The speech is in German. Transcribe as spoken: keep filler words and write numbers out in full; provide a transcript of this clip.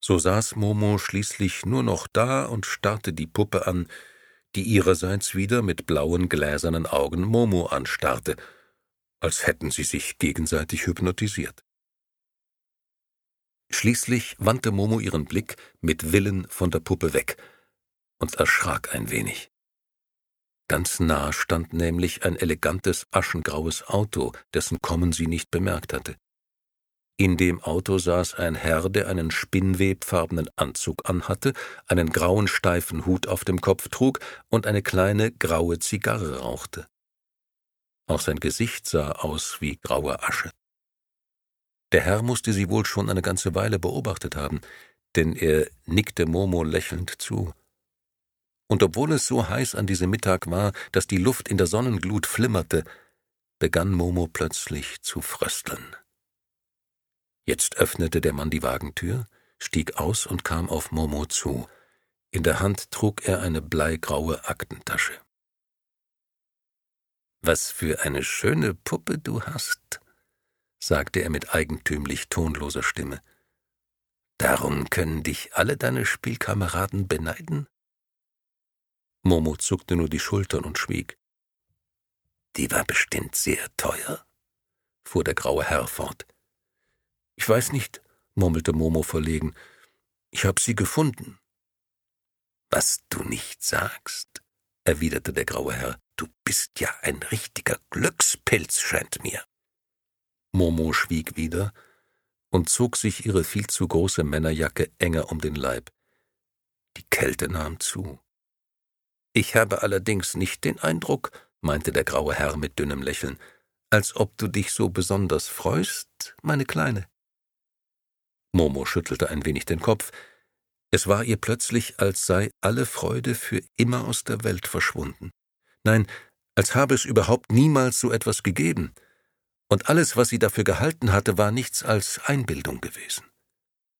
So saß Momo schließlich nur noch da und starrte die Puppe an, die ihrerseits wieder mit blauen, gläsernen Augen Momo anstarrte, als hätten sie sich gegenseitig hypnotisiert. Schließlich wandte Momo ihren Blick mit Willen von der Puppe weg und erschrak ein wenig. Ganz nah stand nämlich ein elegantes, aschengraues Auto, dessen Kommen sie nicht bemerkt hatte. In dem Auto saß ein Herr, der einen spinnwebfarbenen Anzug anhatte, einen grauen, steifen Hut auf dem Kopf trug und eine kleine, graue Zigarre rauchte. Auch sein Gesicht sah aus wie graue Asche. Der Herr musste sie wohl schon eine ganze Weile beobachtet haben, denn er nickte Momo lächelnd zu. Und obwohl es so heiß an diesem Mittag war, dass die Luft in der Sonnenglut flimmerte, begann Momo plötzlich zu frösteln. Jetzt öffnete der Mann die Wagentür, stieg aus und kam auf Momo zu. In der Hand trug er eine bleigraue Aktentasche. »Was für eine schöne Puppe du hast«, sagte er mit eigentümlich tonloser Stimme. »Darum können dich alle deine Spielkameraden beneiden?« Momo zuckte nur die Schultern und schwieg. »Die war bestimmt sehr teuer«, fuhr der graue Herr fort. »Ich weiß nicht«, murmelte Momo verlegen. »Ich habe sie gefunden.« »Was du nicht sagst«, erwiderte der graue Herr. »Du bist ja ein richtiger Glückspilz, scheint mir.« Momo schwieg wieder und zog sich ihre viel zu große Männerjacke enger um den Leib. Die Kälte nahm zu. »Ich habe allerdings nicht den Eindruck«, meinte der graue Herr mit dünnem Lächeln, »als ob du dich so besonders freust, meine Kleine.« Momo schüttelte ein wenig den Kopf. Es war ihr plötzlich, als sei alle Freude für immer aus der Welt verschwunden. Nein, als habe es überhaupt niemals so etwas gegeben. Und alles, was sie dafür gehalten hatte, war nichts als Einbildung gewesen.